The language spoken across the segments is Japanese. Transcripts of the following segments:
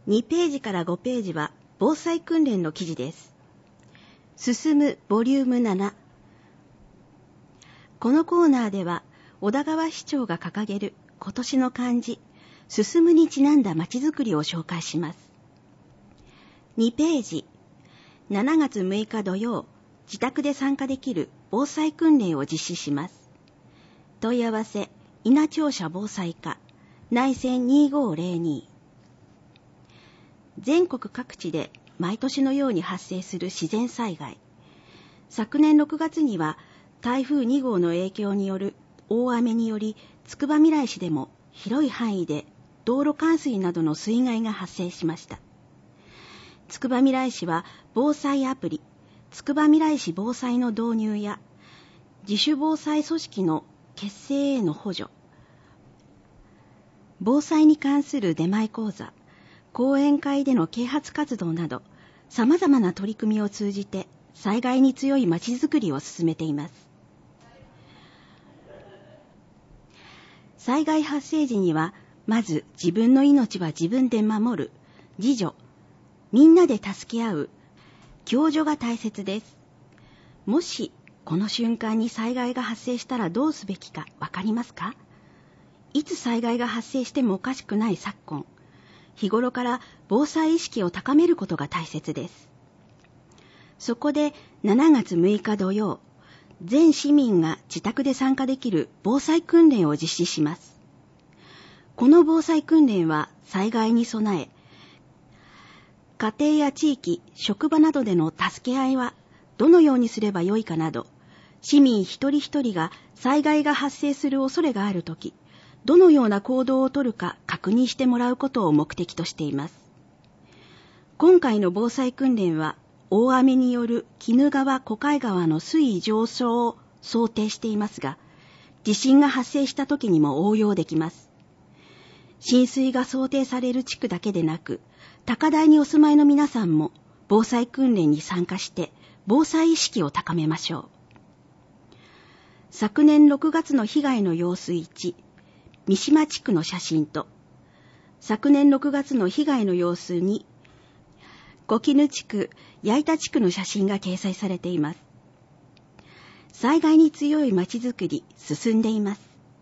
2ページから5ページは防災訓練の記事です。進むボリューム7。このコーナーでは小田川市長が掲げる今年の漢字進むにちなんだまちづくりを紹介します。2ページ、7月6日土曜、自宅で参加できる防災訓練を実施します。問い合わせ、稲庁舎防災課、内線2502。全国各地で毎年のように発生する自然災害。昨年6月には台風2号の影響による大雨により、つくばみらい市でも広い範囲で道路冠水などの水害が発生しました。つくばみらい市は防災アプリ、つくばみらい市防災の導入や、自主防災組織の結成への補助、防災に関する出前講座、講演会での啓発活動など、様々な取り組みを通じて災害に強いまちづくりを進めています。災害発生時には、まず自分の命は自分で守る、自助、みんなで助け合う、共助が大切です。もし、この瞬間に災害が発生したらどうすべきかわかりますか？いつ災害が発生してもおかしくない昨今、日頃から防災意識を高めることが大切です。そこで7月6日土曜、全市民が自宅で参加できる防災訓練を実施します。この防災訓練は災害に備え、家庭や地域、職場などでの助け合いはどのようにすればよいかなど、市民一人一人が災害が発生する恐れがあるとき、どのような行動をとるか確認してもらうことを目的としています。今回の防災訓練は、大雨による鬼怒川・小海川の水位上昇を想定していますが、地震が発生したときにも応用できます。浸水が想定される地区だけでなく、高台にお住まいの皆さんも防災訓練に参加して防災意識を高めましょう。昨年6月の被害の様子1、三島地区の写真と、昨年6月の被害の様子2、小絹地区、矢板地区の写真が掲載されています。災害に強いまちづくり進んでいます。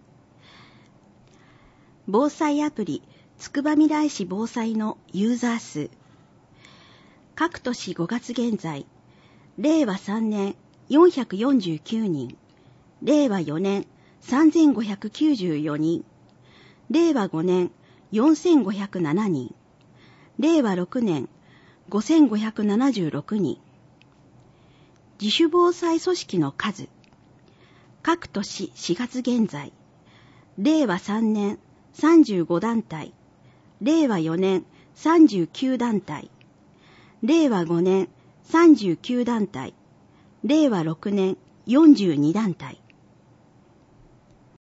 防災アプリ、つくばみらい市防災のユーザー数。各年5月現在、令和3年449人、令和4年3594人、令和5年4507人、令和6年5576人。自主防災組織の数。各年4月現在、令和3年35団体、令和4年39団体、令和5年39団体、令和6年42団体。